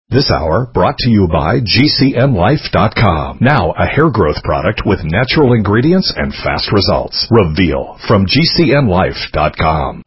This hour brought to you by GCNlife.com. Now a hair growth product with natural ingredients and fast results. Reveal from GCNlife.com.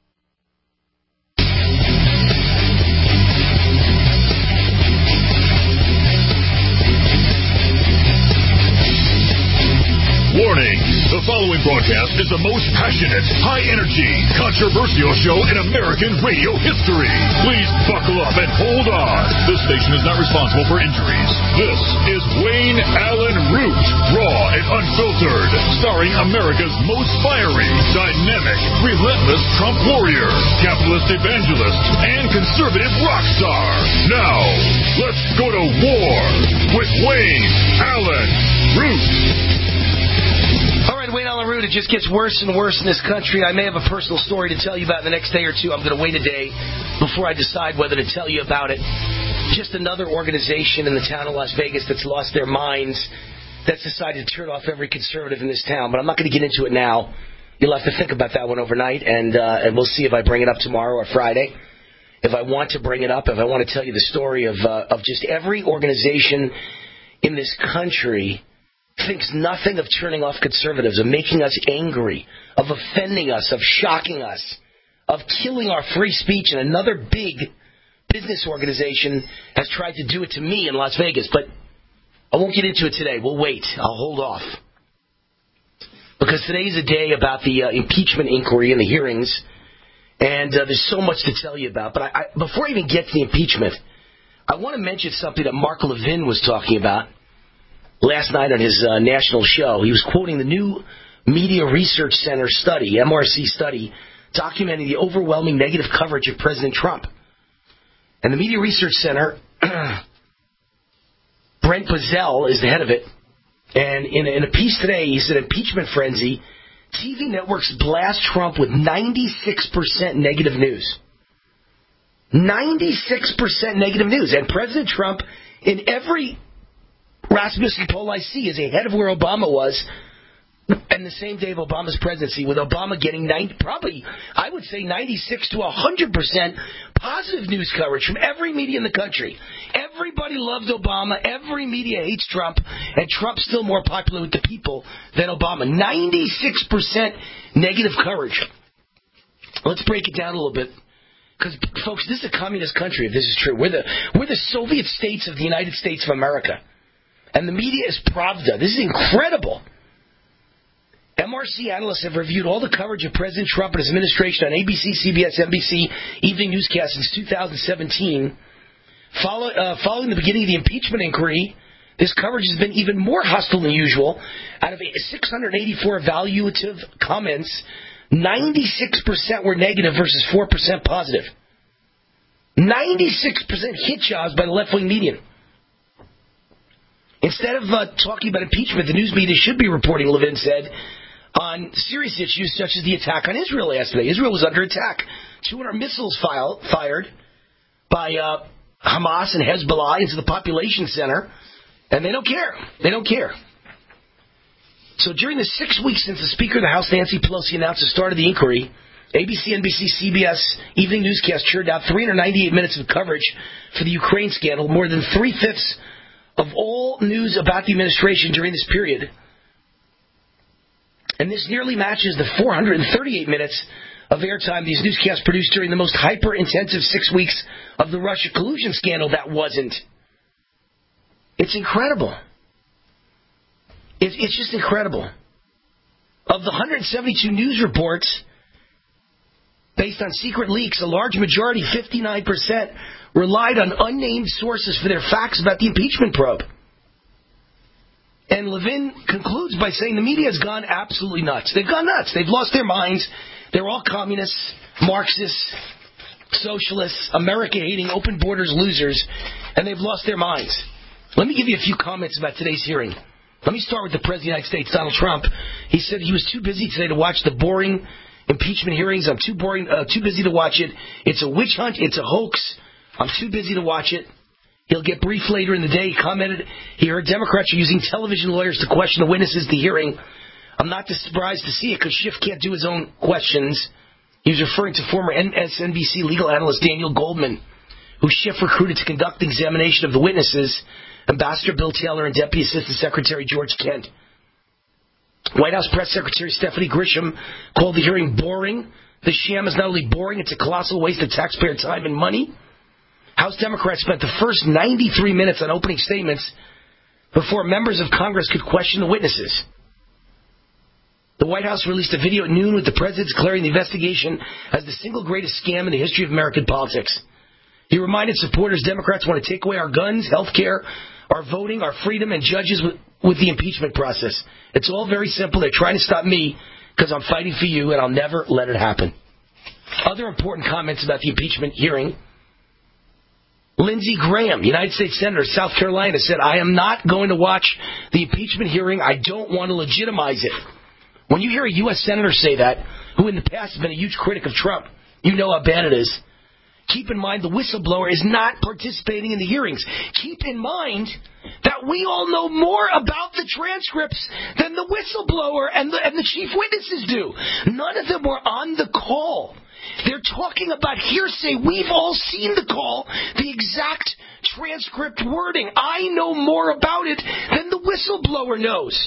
Warning! The following broadcast is the most passionate, high-energy, controversial show in American radio history. Please buckle up and hold on. This station is not responsible for injuries. This is Wayne Allen Root, raw and unfiltered, starring America's most fiery, dynamic, relentless Trump warrior, capitalist evangelist, and conservative rock star. Now, let's go to war with Wayne Allen Root. All right, Wayne Allen Root, it just gets worse and worse in this country. I may have a personal story to tell you about in the next day or two. I'm going to wait a day before I decide whether to tell you about it. Just another organization in the town of Las Vegas that's lost their minds, that's decided to turn off every conservative in this town. But I'm not going to get into it now. You'll have to think about that one overnight, and we'll see if I bring it up tomorrow or Friday. If I want to bring it up, if I want to tell you the story of just every organization in this country thinks nothing of turning off conservatives, of making us angry, of offending us, of shocking us, of killing our free speech. And another big business organization has tried to do it to me in Las Vegas. But I won't get into it today. We'll wait. I'll hold off. Because today is a day about the impeachment inquiry and the hearings. And there's so much to tell you about. But before I even get to the impeachment, I want to mention something that Mark Levin was talking about last night on his national show. He was quoting the new Media Research Center study, MRC study, documenting the overwhelming negative coverage of President Trump. And the Media Research Center, Brent Bozell is the head of it, and in a piece today, he said, impeachment frenzy, TV networks blast Trump with 96% negative news. 96% negative news. And President Trump, in every Rasmussen poll I see, is ahead of where Obama was, and the same day of Obama's presidency, with Obama getting 96 to 100% positive news coverage from every media in the country. Everybody loved Obama. Every media hates Trump, and Trump's still more popular with the people than Obama. 96% negative coverage. Let's break it down a little bit. Because, folks, this is a communist country, if this is true. We're the Soviet states of the United States of America. And the media is Pravda. This is incredible. MRC analysts have reviewed all the coverage of President Trump and his administration on ABC, CBS, NBC, evening newscasts since 2017. Following the beginning of the impeachment inquiry, this coverage has been even more hostile than usual. Out of 684 evaluative comments, 96% were negative versus 4% positive. 96% hit jobs by the left-wing media. Instead of talking about impeachment, the news media should be reporting, Levin said, on serious issues such as the attack on Israel yesterday. Israel was under attack. 200 missiles fired by Hamas and Hezbollah into the population center, and they don't care. They don't care. So during the 6 weeks since the Speaker of the House, Nancy Pelosi, announced the start of the inquiry, ABC, NBC, CBS evening newscast churned out 398 minutes of coverage for the Ukraine scandal, more than 3/5 of all news about the administration during this period. And this nearly matches the 438 minutes of airtime these newscasts produced during the most hyper-intensive 6 weeks of the Russia collusion scandal that wasn't. It's incredible. It's just incredible. Of the 172 news reports based on secret leaks, a large majority, 59%, relied on unnamed sources for their facts about the impeachment probe. And Levin concludes by saying the media has gone absolutely nuts. They've gone nuts. They've lost their minds. They're all communists, Marxists, socialists, America-hating, open borders losers, and they've lost their minds. Let me give you a few comments about today's hearing. Let me start with the President of the United States, Donald Trump. He said he was too busy today to watch the boring impeachment hearings. I'm too busy to watch it. It's a witch hunt. It's a hoax. I'm too busy to watch it. He'll get briefed later in the day. He commented he heard Democrats are using television lawyers to question the witnesses at the hearing. I'm not surprised to see it because Schiff can't do his own questions. He was referring to former MSNBC legal analyst Daniel Goldman, who Schiff recruited to conduct the examination of the witnesses, Ambassador Bill Taylor and Deputy Assistant Secretary George Kent. White House Press Secretary Stephanie Grisham called the hearing boring. The sham is not only boring, it's a colossal waste of taxpayer time and money. House Democrats spent the first 93 minutes on opening statements before members of Congress could question the witnesses. The White House released a video at noon with the president declaring the investigation as the single greatest scam in the history of American politics. He reminded supporters Democrats want to take away our guns, health care, our voting, our freedom, and judges with the impeachment process. It's all very simple. They're trying to stop me because I'm fighting for you, and I'll never let it happen. Other important comments about the impeachment hearing. Lindsey Graham, United States Senator, South Carolina, said, I am not going to watch the impeachment hearing. I don't want to legitimize it. When you hear a U.S. Senator say that, who in the past has been a huge critic of Trump, you know how bad it is. Keep in mind the whistleblower is not participating in the hearings. Keep in mind that we all know more about the transcripts than the whistleblower and the chief witnesses do. None of them were on the call. They're talking about hearsay. We've all seen the call, the exact transcript wording. I know more about it than the whistleblower knows.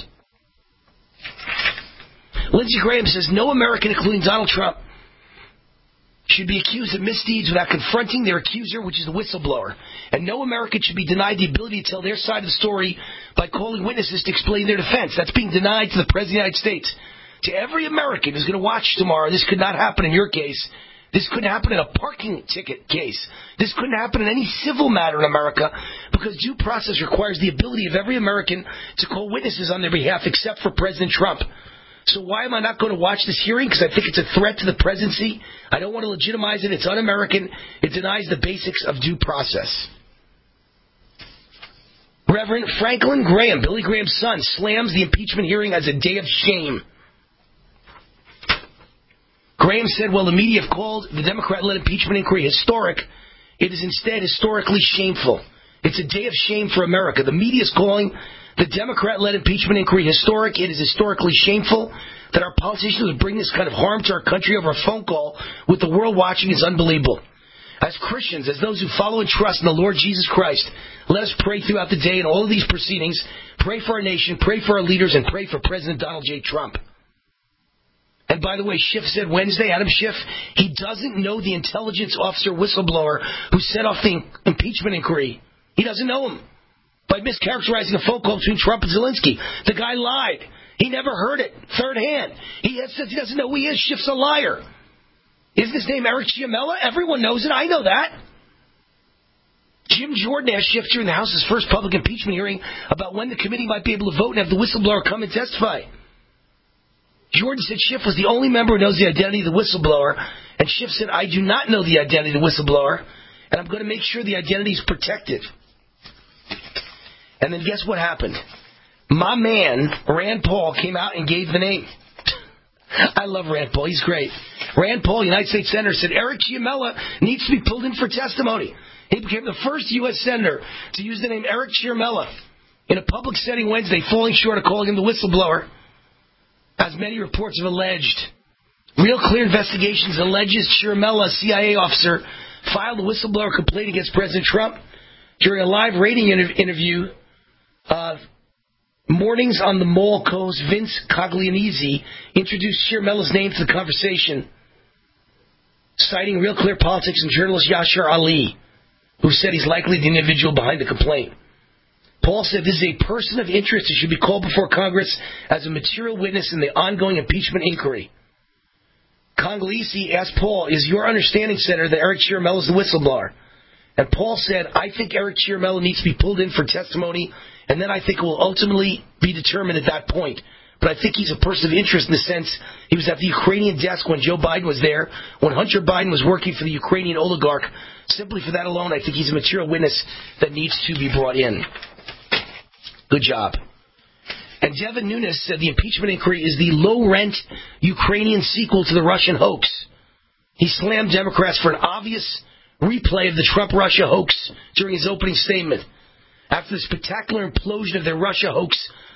Lindsey Graham says no American, including Donald Trump, should be accused of misdeeds without confronting their accuser, which is the whistleblower. And no American should be denied the ability to tell their side of the story by calling witnesses to explain their defense. That's being denied to the President of the United States. To every American who's going to watch tomorrow, this could not happen in your case. This couldn't happen in a parking ticket case. This couldn't happen in any civil matter in America because due process requires the ability of every American to call witnesses on their behalf except for President Trump. So why am I not going to watch this hearing? Because I think it's a threat to the presidency. I don't want to legitimize it. It's un-American. It denies the basics of due process. Reverend Franklin Graham, Billy Graham's son, slams the impeachment hearing as a day of shame. Graham said, well, the media have called the Democrat-led impeachment inquiry historic. It is instead historically shameful. It's a day of shame for America. The media is calling the Democrat-led impeachment inquiry historic. It is historically shameful that our politicians would bring this kind of harm to our country over a phone call with the world watching is unbelievable. As Christians, as those who follow and trust in the Lord Jesus Christ, let us pray throughout the day in all of these proceedings. Pray for our nation, pray for our leaders, and pray for President Donald J. Trump. And by the way, Schiff said Wednesday, Adam Schiff, he doesn't know the intelligence officer whistleblower who set off the impeachment inquiry. He doesn't know him. By mischaracterizing a phone call between Trump and Zelensky. The guy lied. He never heard it. Third hand. He says he doesn't know who he is. Schiff's a liar. Isn't his name Eric Ciamella? Everyone knows it. I know that. Jim Jordan asked Schiff during the House's first public impeachment hearing about when the committee might be able to vote and have the whistleblower come and testify. Jordan said Schiff was the only member who knows the identity of the whistleblower, and Schiff said, I do not know the identity of the whistleblower, and I'm going to make sure the identity is protected. And then guess what happened? My man, Rand Paul, came out and gave the name. I love Rand Paul. He's great. Rand Paul, United States Senator, said Eric Ciamella needs to be pulled in for testimony. He became the first U.S. Senator to use the name Eric Ciamella in a public setting Wednesday, falling short of calling him the whistleblower. As many reports have alleged, Real Clear Investigations alleges Ciamella, a CIA officer, filed a whistleblower complaint against President Trump during a live radio interview. Mornings on the Mall Co.'s Vince Coglianese introduced Ciamella's name to the conversation, citing Real Clear Politics and journalist Yashar Ali, who said he's likely the individual behind the complaint. Paul said this is a person of interest who should be called before Congress as a material witness in the ongoing impeachment inquiry. Coglianese asked Paul, is your understanding, Senator, that Eric Ciamella is the whistleblower? And Paul said, I think Eric Ciamella needs to be pulled in for testimony, and then I think it will ultimately be determined at that point. But I think he's a person of interest in the sense he was at the Ukrainian desk when Joe Biden was there, when Hunter Biden was working for the Ukrainian oligarch. Simply for that alone, I think he's a material witness that needs to be brought in. Good job. And Devin Nunes said the impeachment inquiry is the low-rent Ukrainian sequel to the Russian hoax. He slammed Democrats for an obvious replay of the Trump-Russia hoax during his opening statement. After the spectacular implosion of their Russia hoax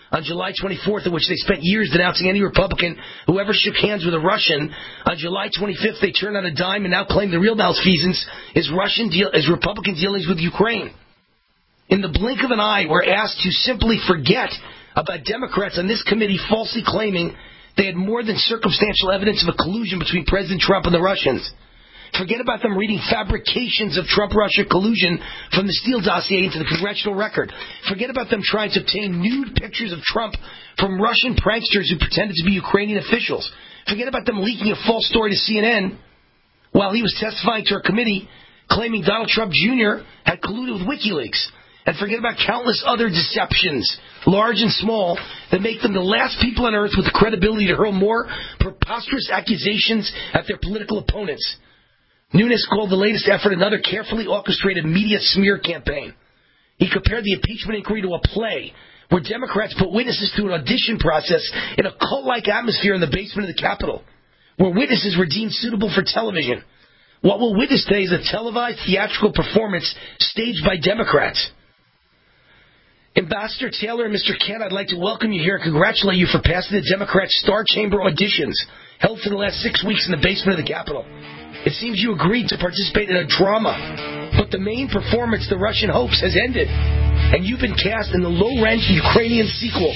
on July 24th, in which they spent years denouncing any Republican who ever shook hands with a Russian. On July 25th, they turned on a dime and now claim the real malfeasance is Republican dealings with Ukraine. In the blink of an eye, we're asked to simply forget about Democrats on this committee falsely claiming they had more than circumstantial evidence of a collusion between President Trump and the Russians. Forget about them reading fabrications of Trump-Russia collusion from the Steele dossier into the congressional record. Forget about them trying to obtain nude pictures of Trump from Russian pranksters who pretended to be Ukrainian officials. Forget about them leaking a false story to CNN while he was testifying to our committee, claiming Donald Trump Jr. had colluded with WikiLeaks. And forget about countless other deceptions, large and small, that make them the last people on earth with the credibility to hurl more preposterous accusations at their political opponents. Nunes called the latest effort another carefully orchestrated media smear campaign. He compared the impeachment inquiry to a play where Democrats put witnesses through an audition process in a cult-like atmosphere in the basement of the Capitol, where witnesses were deemed suitable for television. What we'll witness today is a televised theatrical performance staged by Democrats. Ambassador Taylor and Mr. Kent, I'd like to welcome you here and congratulate you for passing the Democrat Star Chamber auditions held for the last 6 weeks in the basement of the Capitol. It seems you agreed to participate in a drama, but the main performance, The Russian Hoax, has ended, and you've been cast in the low-rent Ukrainian sequel.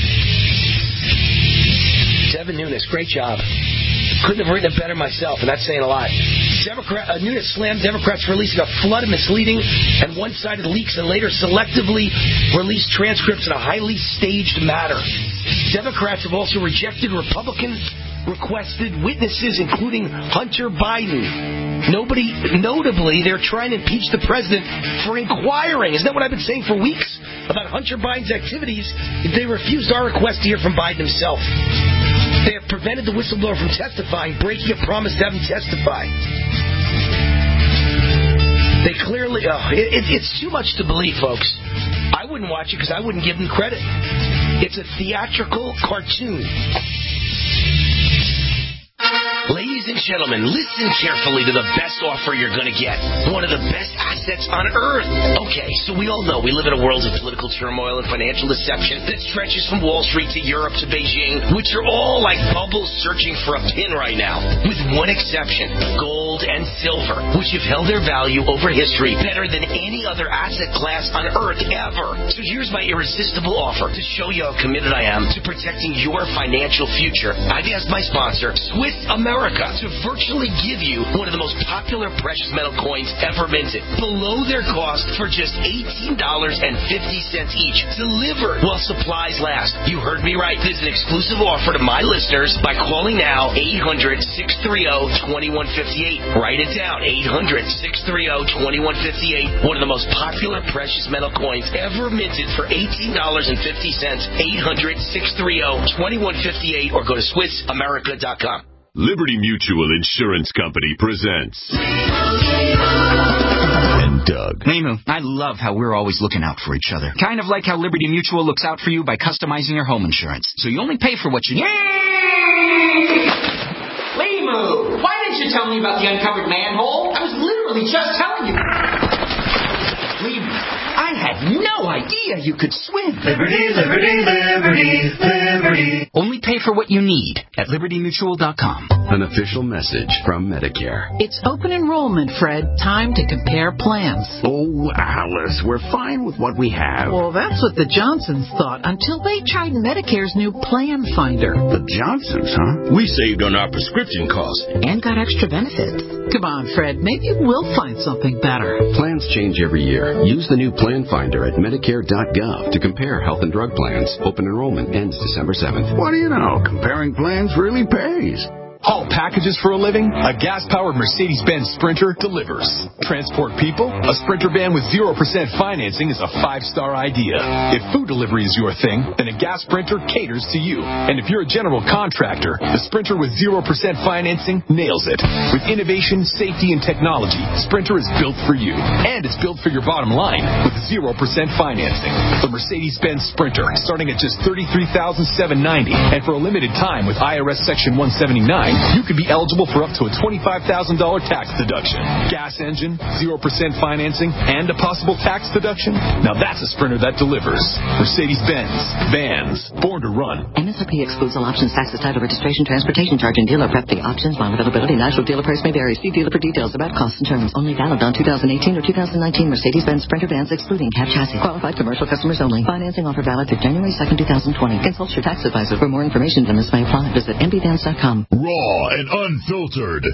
Devin Nunes, great job. Couldn't have written it better myself, and that's saying a lot. Nunes slammed Democrats for releasing a flood of misleading and one-sided leaks and later selectively released transcripts in a highly staged matter. Democrats have also rejected Republican-requested witnesses, including Hunter Biden. Notably, they're trying to impeach the president for inquiring. Isn't that what I've been saying for weeks? About Hunter Biden's activities. They refused our request to hear from Biden himself. They have prevented the whistleblower from testifying, breaking a promise to have him testify. They clearly... it's too much to believe, folks. I wouldn't watch it because I wouldn't give them credit. It's a theatrical cartoon. Ladies and gentlemen, listen carefully to the best offer you're going to get. One of the best assets on earth. Okay, so we all know we live in a world of political turmoil and financial deception that stretches from Wall Street to Europe to Beijing, which are all like bubbles searching for a pin right now. With one exception, gold and silver, which have held their value over history better than any other asset class on earth ever. So here's my irresistible offer to show you how committed I am to protecting your financial future. I've asked my sponsor, Swiss America, to virtually give you one of the most popular precious metal coins ever minted, below their cost for just $18.50 each, delivered while supplies last. You heard me right. This is an exclusive offer to my listeners by calling now 800-630-2158. Write it down, 800-630-2158. One of the most popular precious metal coins ever minted for $18.50. 800-630-2158 or go to SwissAmerica.com. Liberty Mutual Insurance Company presents and Doug. Limu, I love how we're always looking out for each other. Kind of like how Liberty Mutual looks out for you by customizing your home insurance. So you only pay for what you need. Limu, why didn't you tell me about the uncovered manhole? I was literally just telling you. Limu, I had no idea you could swim. Liberty, liberty, liberty, liberty. Only pay for what you need at LibertyMutual.com. An official message from Medicare. It's open enrollment, Fred. Time to compare plans. Oh, Alice, we're fine with what we have. Well, that's what the Johnsons thought until they tried Medicare's new Plan Finder. The Johnsons, huh? We saved on our prescription costs. And got extra benefits. Come on, Fred. Maybe we'll find something better. Plans change every year. Use the new Plan Finder at Medicare.gov to compare health and drug plans. Open enrollment ends December 7th. What do you know? Comparing plans really pays. Haul packages for a living? A gas-powered Mercedes-Benz Sprinter delivers. Transport people? A Sprinter van with 0% financing is a 5-star idea. If food delivery is your thing, then a gas Sprinter caters to you. And if you're a general contractor, the Sprinter with 0% financing nails it. With innovation, safety, and technology, Sprinter is built for you. And it's built for your bottom line with 0% financing. The Mercedes-Benz Sprinter, starting at just $33,790. And for a limited time with IRS Section 179, you could be eligible for up to a $25,000 tax deduction. Gas engine, 0% financing, and a possible tax deduction? Now that's a Sprinter that delivers. Mercedes-Benz. Vans. Born to run. MSRP excludes all options, taxes, title, registration, transportation charge, and dealer prep fee. Options, model availability, national dealer price may vary. See dealer for details about costs and terms. Only valid on 2018 or 2019 Mercedes-Benz Sprinter vans excluding cab chassis. Qualified commercial customers only. Financing offer valid through January 2nd, 2020. Consult your tax advisor for more information. Limits may apply. Visit mbvans.com. Raw and unfiltered.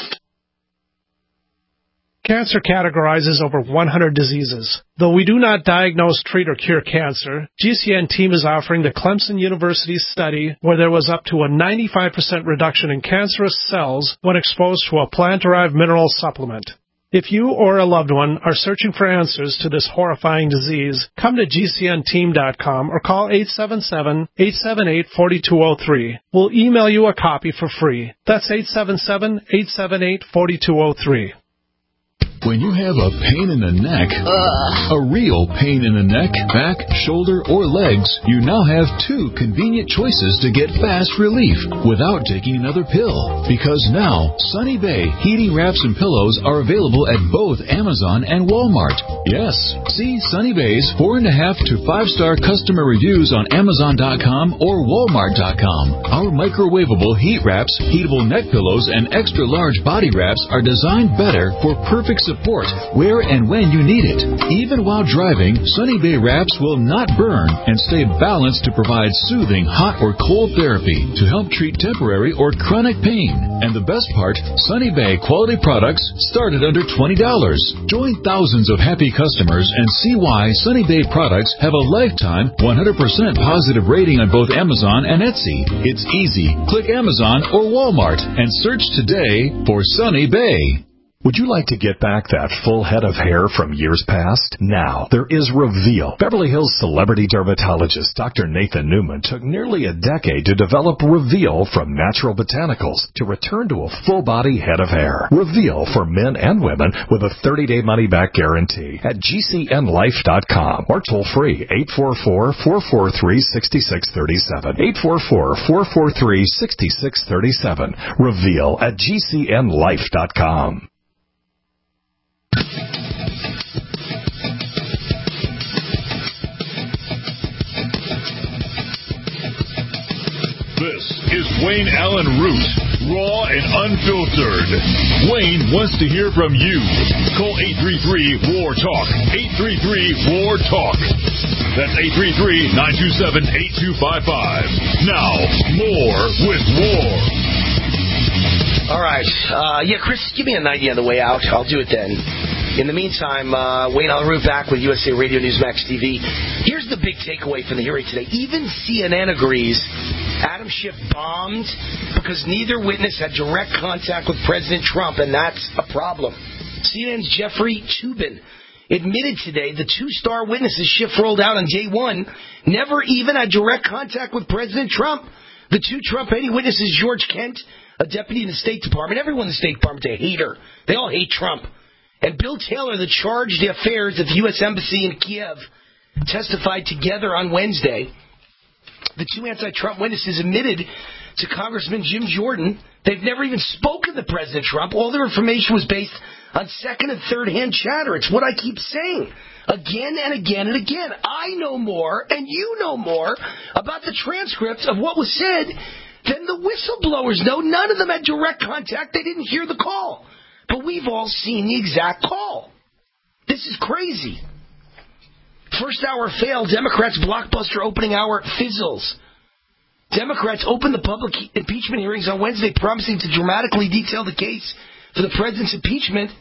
Cancer categorizes over 100 diseases. Though we do not diagnose, treat, or cure cancer, GCN team is offering the Clemson University study where there was up to a 95% reduction in cancerous cells when exposed to a plant-derived mineral supplement. If you or a loved one are searching for answers to this horrifying disease, come to GCNteam.com or call 877-878-4203. We'll email you a copy for free. That's 877-878-4203. When you have a pain in the neck, a real pain in the neck, back, shoulder, or legs, you now have two convenient choices to get fast relief without taking another pill. Because now, Sunny Bay heating wraps and pillows are available at both Amazon and Walmart. Yes, see Sunny Bay's 4.5 to 5-star customer reviews on Amazon.com or Walmart.com. Our microwavable heat wraps, heatable neck pillows, and extra large body wraps are designed better for perfect support where and when you need it. Even while driving, Sunny Bay wraps will not burn and stay balanced to provide soothing hot or cold therapy to help treat temporary or chronic pain. And the best part, Sunny Bay quality products start at under $20. Join thousands of happy customers and see why Sunny Bay products have a lifetime 100% positive rating on both Amazon and Etsy. It's easy. Click Amazon or Walmart and search today for Sunny Bay. Would you like to get back that full head of hair from years past? Now, there is Reveal. Beverly Hills celebrity dermatologist Dr. Nathan Newman took nearly a decade to develop Reveal from natural botanicals to return to a full-body head of hair. Reveal for men and women with a 30-day money-back guarantee at GCNlife.com or toll-free 844-443-6637. 844-443-6637. Reveal at GCNlife.com. This is Wayne Allen Root, raw and unfiltered. Wayne wants to hear from you. Call 833-WAR-TALK. 833-WAR-TALK. That's 833-927-8255. Now, more with War. All right. Chris, give me a 90 on the way out. I'll do it then. In the meantime, Wayne Allen Root back with USA Radio Newsmax TV. Here's the big takeaway from the hearing today. Even CNN agrees Adam Schiff bombed because neither witness had direct contact with President Trump, and that's a problem. CNN's Jeffrey Toobin admitted today the two-star witnesses Schiff rolled out on day one never even had direct contact with President Trump. The two Trump-hating witnesses, George Kent, a deputy in the State Department, everyone in the State Department, a hater. They all hate Trump. And Bill Taylor, the charge d'affaires at the U.S. Embassy in Kiev, testified together on Wednesday. The two anti-Trump witnesses admitted to Congressman Jim Jordan they've never even spoken to President Trump. All their information was based on second- and third-hand chatter. It's what I keep saying again and again and again. I know more, and you know more, about the transcripts of what was said than the whistleblowers know. None of them had direct contact. They didn't hear the call. But we've all seen the exact call. This is crazy. First hour failed. Democrats' blockbuster opening hour fizzles. Democrats opened the public impeachment hearings on Wednesday, promising to dramatically detail the case for the president's impeachment.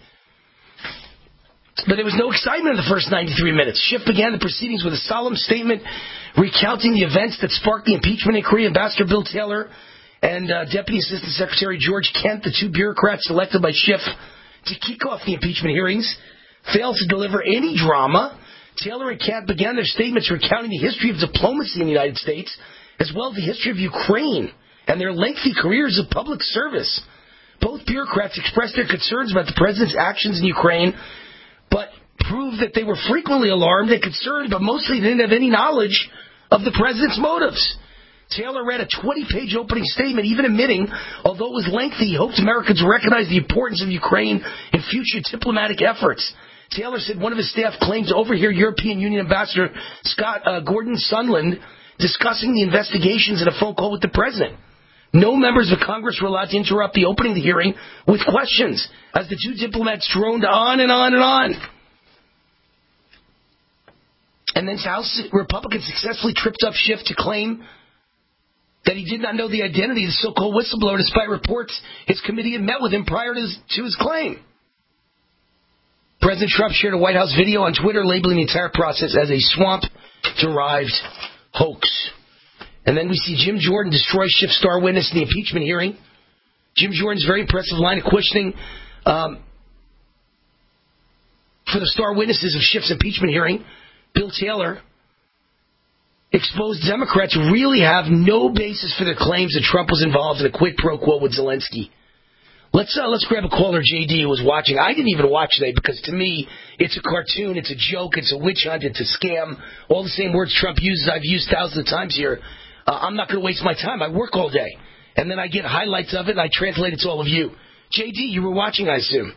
But there was no excitement in the first 93 minutes. Schiff began the proceedings with a solemn statement recounting the events that sparked the impeachment inquiry. Ambassador Bill Taylor and Deputy Assistant Secretary George Kent, the two bureaucrats selected by Schiff to kick off the impeachment hearings, failed to deliver any drama. Taylor and Kent began their statements recounting the history of diplomacy in the United States, as well as the history of Ukraine and their lengthy careers of public service. Both bureaucrats expressed their concerns about the president's actions in Ukraine, but proved that they were frequently alarmed and concerned, but mostly didn't have any knowledge of the president's motives. Taylor read a 20-page opening statement, even admitting, although it was lengthy, he hoped Americans recognize the importance of Ukraine in future diplomatic efforts. Taylor said one of his staff claimed to overhear European Union Ambassador Scott Gordon Sondland discussing the investigations in a phone call with the president. No members of Congress were allowed to interrupt the opening of the hearing with questions, as the two diplomats droned on and on and on. And then House Republicans successfully tripped up Schiff to claim that he did not know the identity of the so-called whistleblower, despite reports his committee had met with him prior to his claim. President Trump shared a White House video on Twitter labeling the entire process as a swamp-derived hoax. And then we see Jim Jordan destroy Schiff's star witness in the impeachment hearing. Jim Jordan's very impressive line of questioning for the star witnesses of Schiff's impeachment hearing, Bill Taylor, exposed Democrats really have no basis for their claims that Trump was involved in a quid pro quo with Zelensky. Let's grab a caller, JD, who was watching. I didn't even watch today because, to me, it's a cartoon, it's a joke, it's a witch hunt, it's a scam. All the same words Trump uses, I've used thousands of times here. I'm not going to waste my time. I work all day. And then I get highlights of it, and I translate it to all of you. JD, you were watching, I assume.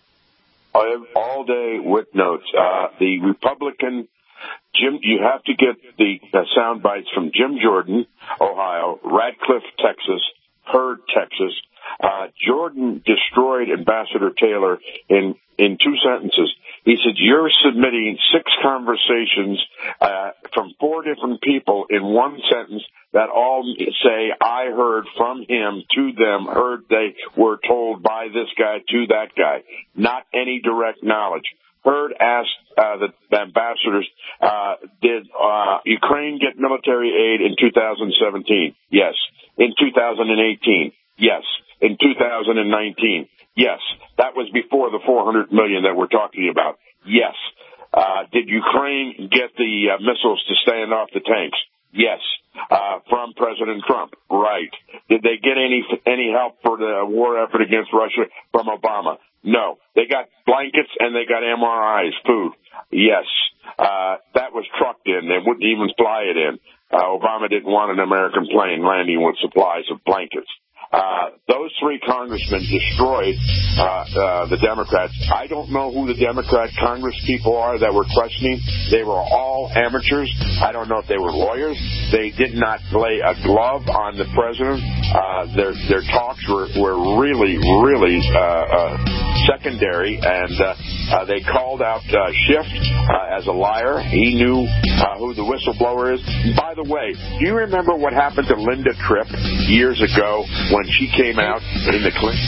All day with notes. The Republican... Jim, you have to get the sound bites from Jim Jordan, Ohio, Radcliffe, Texas, Hurd, Texas. Jordan destroyed Ambassador Taylor in 2 sentences. He said, you're submitting 6 conversations from 4 different people in 1 sentence that all say, I heard from him to them, heard they were told by this guy to that guy. Not any direct knowledge. Hurd asked the ambassadors, did Ukraine get military aid in 2017? Yes. In 2018? Yes. In 2019? Yes. That was before the $400 million that we're talking about. Yes. Did Ukraine get the missiles to stand off the tanks? Yes. From President Trump. Right. Did they get any help for the war effort against Russia from Obama? No. They got blankets and they got MRIs, food. Yes. That was trucked in. They wouldn't even fly it in. Obama didn't want an American plane landing with supplies of blankets. Those 3 congressmen destroyed the Democrats. I don't know who the Democrat Congress people are that were questioning. They were all amateurs. I don't know if they were lawyers. They did not lay a glove on the president. Their talks were really, really secondary, and they called out Schiff as a liar. He knew who the whistleblower is. By the way, do you remember what happened to Linda Tripp years ago when she came out in the clip?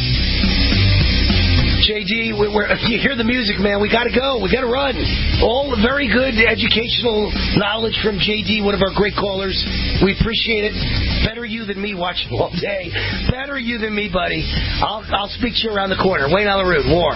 JD, you hear the music, man. We got to go. We got to run. All very good educational knowledge from JD, one of our great callers. We appreciate it. Better you than me watching all day. Better you than me, buddy. I'll speak to you around the corner. Wayne Alaroot, War.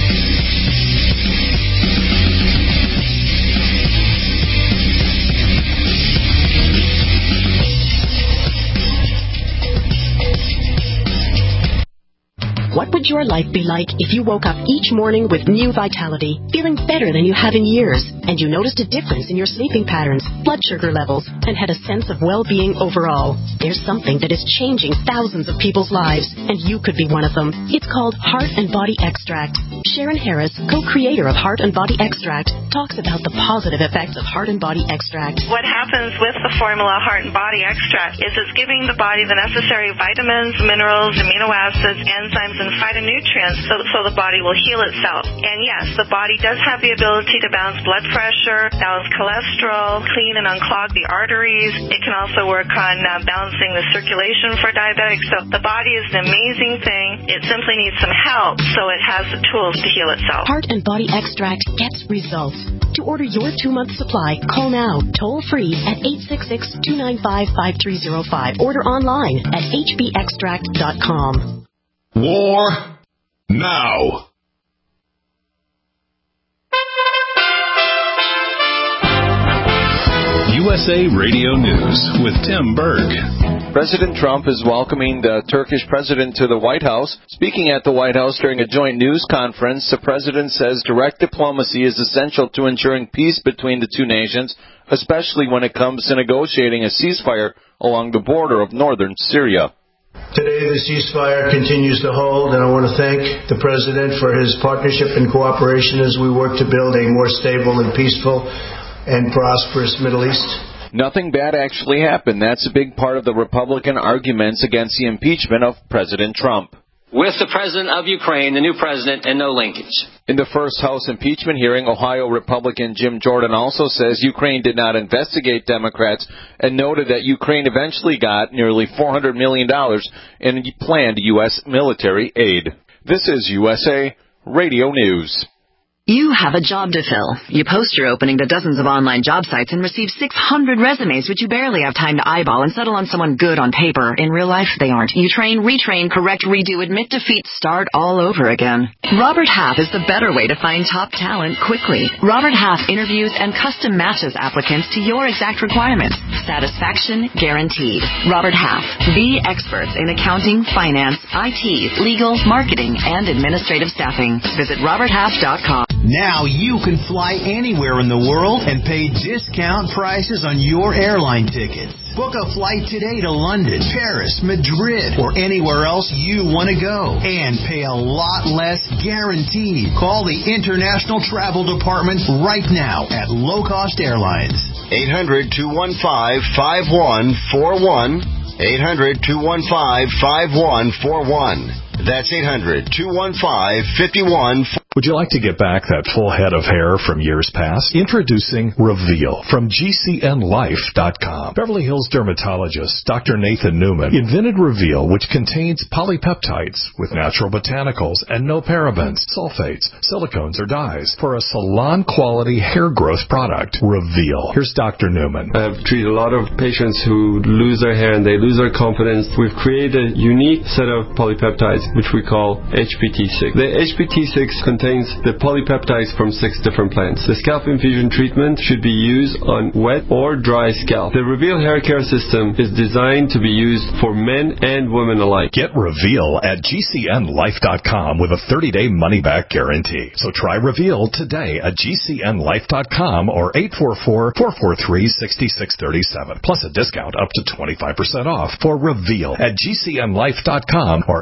What would your life be like if you woke up each morning with new vitality, feeling better than you have in years, and you noticed a difference in your sleeping patterns, blood sugar levels, and had a sense of well-being overall? There's something that is changing thousands of people's lives, and you could be one of them. It's called Heart and Body Extract. Sharon Harris, co-creator of Heart and Body Extract, talks about the positive effects of Heart and Body Extract. What happens with the formula Heart and Body Extract is it's giving the body the necessary vitamins, minerals, amino acids, enzymes, and phytonutrients so the body will heal itself. And yes, the body does have the ability to balance blood pressure, balance cholesterol, clean and unclog the arteries. It can also work on balancing the circulation for diabetics. So the body is an amazing thing. It simply needs some help so it has the tools to heal itself. Heart and Body Extract gets results. To order your 2-month supply, call now, toll free at 866-295-5305. Order online at hbextract.com. War now. USA Radio News with Tim Berg. President Trump is welcoming the Turkish president to the White House. Speaking at the White House during a joint news conference, the president says direct diplomacy is essential to ensuring peace between the two nations, especially when it comes to negotiating a ceasefire along the border of northern Syria. Today, the ceasefire continues to hold, and I want to thank the President for his partnership and cooperation as we work to build a more stable and peaceful and prosperous Middle East. Nothing bad actually happened. That's a big part of the Republican arguments against the impeachment of President Trump. With the president of Ukraine, the new president, and no linkage. In the first House impeachment hearing, Ohio Republican Jim Jordan also says Ukraine did not investigate Democrats and noted that Ukraine eventually got nearly $400 million in planned U.S. military aid. This is USA Radio News. You have a job to fill. You post your opening to dozens of online job sites and receive 600 resumes, which you barely have time to eyeball and settle on someone good on paper. In real life, they aren't. You train, retrain, correct, redo, admit defeat, start all over again. Robert Half is the better way to find top talent quickly. Robert Half interviews and custom matches applicants to your exact requirements. Satisfaction guaranteed. Robert Half, the experts in accounting, finance, IT, legal, marketing, and administrative staffing. Visit roberthalf.com. Now you can fly anywhere in the world and pay discount prices on your airline tickets. Book a flight today to London, Paris, Madrid, or anywhere else you want to go. And pay a lot less guaranteed. Call the International Travel Department right now at Low Cost Airlines. 800-215-5141. 800-215-5141. That's 800-215-5141. Would you like to get back that full head of hair from years past? Introducing Reveal from GCNLife.com. Beverly Hills dermatologist Dr. Nathan Newman invented Reveal, which contains polypeptides with natural botanicals and no parabens, sulfates, silicones, or dyes for a salon-quality hair growth product. Reveal. Here's Dr. Newman. I've treated a lot of patients who lose their hair and they lose their confidence. We've created a unique set of polypeptides, which we call HPT6. The HPT6 contains the polypeptides from 6 different plants. The scalp infusion treatment should be used on wet or dry scalp. The Reveal hair care system is designed to be used for men and women alike. Get Reveal at GCNLife.com with a 30-day money-back guarantee. So try Reveal today at GCNLife.com or 844-443-6637. Plus a discount up to 25% off for Reveal at GCNLife.com or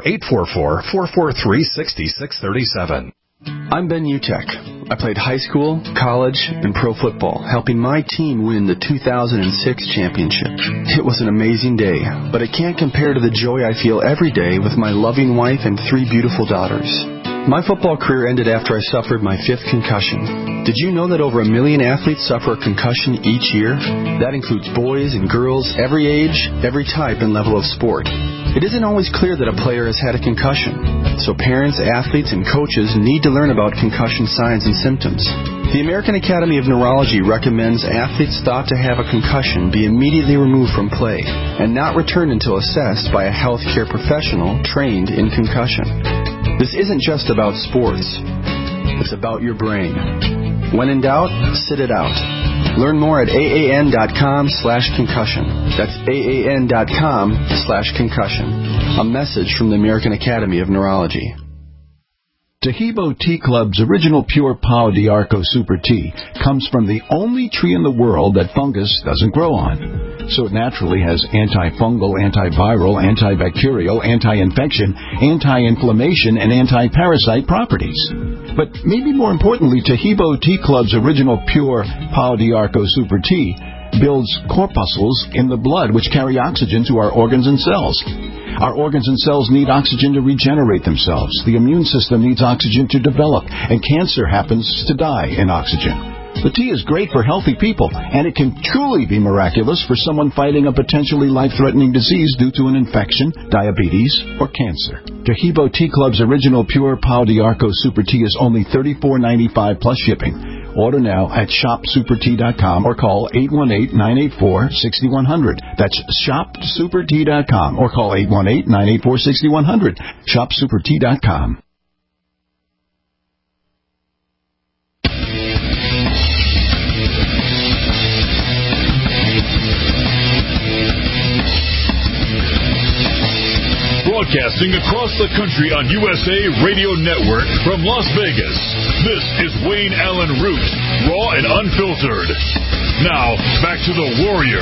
844-443-6637. I'm Ben Utek. I played high school, college, and pro football, helping my team win the 2006 championship. It was an amazing day, but it can't compare to the joy I feel every day with my loving wife and 3 beautiful daughters. My football career ended after I suffered my 5th concussion. Did you know that over 1 million athletes suffer a concussion each year? That includes boys and girls, every age, every type and level of sport. It isn't always clear that a player has had a concussion, so parents, athletes, and coaches need to learn about concussion signs and symptoms. The American Academy of Neurology recommends athletes thought to have a concussion be immediately removed from play and not returned until assessed by a healthcare professional trained in concussion. This isn't just about sports. It's about your brain. When in doubt, sit it out. Learn more at AAN.com/concussion. That's AAN.com/concussion. A message from the American Academy of Neurology. Tahibo Tea Club's original pure Pau d'Arco Super Tea comes from the only tree in the world that fungus doesn't grow on. So it naturally has antifungal, antiviral, antibacterial, anti-infection, anti-inflammation, and anti-parasite properties. But maybe more importantly, Tahibo Tea Club's original pure Pau d'Arco Super Tea builds corpuscles in the blood which carry oxygen to our organs and cells. Our organs and cells need oxygen to regenerate themselves. The immune system needs oxygen to develop, and cancer happens to die in oxygen. The tea is great for healthy people, and it can truly be miraculous for someone fighting a potentially life-threatening disease due to an infection, diabetes, or cancer. Tahibo Tea Club's original pure Pau d'Arco Super Tea is only $34.95 plus shipping. Order now at shopsupertea.com or call 818-984-6100. That's shopsupertea.com or call 818-984-6100. Shopsupertea.com. Broadcasting across the country on USA Radio Network from Las Vegas. This is Wayne Allen Root, raw and unfiltered. Now, back to the Warrior.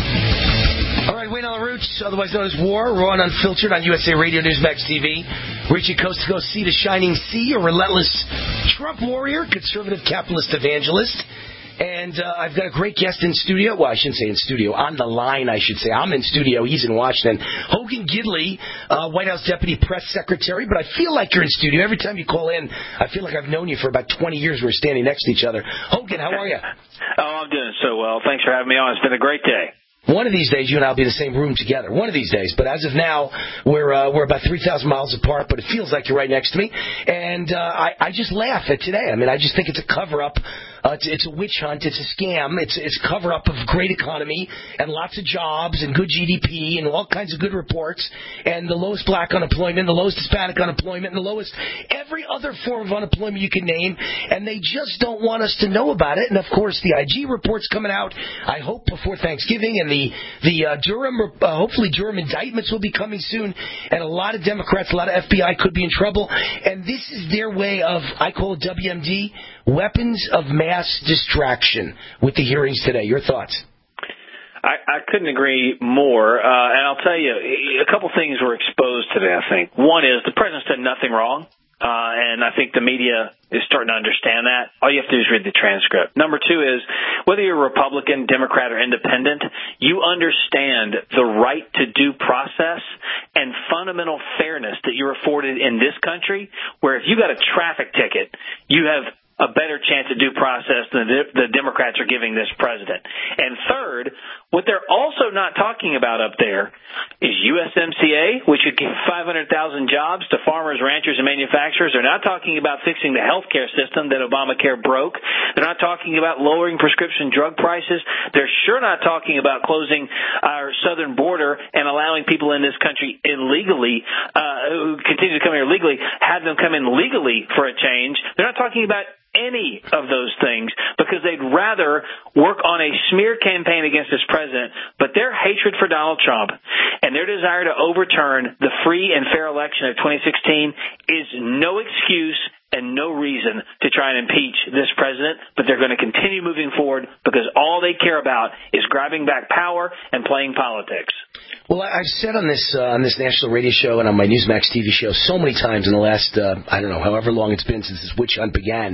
All right, Wayne Allen Root, otherwise known as War, raw and unfiltered on USA Radio Newsmax TV. Reaching coast to coast, sea to shining sea, a relentless Trump warrior, conservative capitalist evangelist. And I've got a great guest in studio. Well, I shouldn't say in studio. On the line, I should say. I'm in studio. He's in Washington. Hogan Gidley, White House Deputy Press Secretary. But I feel like you're in studio. Every time you call in, I feel like I've known you for about 20 years. We're standing next to each other. Hogan, how are you? Oh, I'm doing so well. Thanks for having me on. It's been a great day. One of these days, you and I will be in the same room together. One of these days. But as of now, we're about 3,000 miles apart, but it feels like you're right next to me. And I just laugh at today. I mean, I just think it's a cover-up. It's a witch hunt. It's a scam. It's a cover-up of great economy and lots of jobs and good GDP and all kinds of good reports and the lowest black unemployment, the lowest Hispanic unemployment, and the lowest every other form of unemployment you can name. And they just don't want us to know about it. And, of course, the IG report's coming out, I hope, before Thanksgiving. And the Durham, hopefully Durham indictments will be coming soon. And a lot of Democrats, a lot of FBI could be in trouble. And this is their way of, I call it WMD, weapons of mass distraction with the hearings today. Your thoughts? I couldn't agree more. And I'll tell you, a couple things were exposed today, I think. One is the president's done nothing wrong. And I think the media is starting to understand that. All you have to do is read the transcript. Number two is, whether you're Republican, Democrat, or Independent, you understand the right to due process and fundamental fairness that you're afforded in this country, where if you got a traffic ticket, you have a better chance at due process than the Democrats are giving this president. And third, what they're also not talking about up there is USMCA, which would give 500,000 jobs to farmers, ranchers, and manufacturers. They're not talking about fixing the health care system that Obamacare broke. They're not talking about lowering prescription drug prices. They're sure not talking about closing our southern border and allowing people in this country illegally, who continue to come here legally, have them come in legally for a change. They're not talking about any of those things because they'd rather work on a smear campaign against this president. But their hatred for Donald Trump and their desire to overturn the free and fair election of 2016 is no excuse and no reason to try and impeach this president. But they're going to continue moving forward because all they care about is grabbing back power and playing politics. Well, I've said on this national radio show and on my Newsmax TV show so many times in the last I don't know however long it's been since this witch hunt began,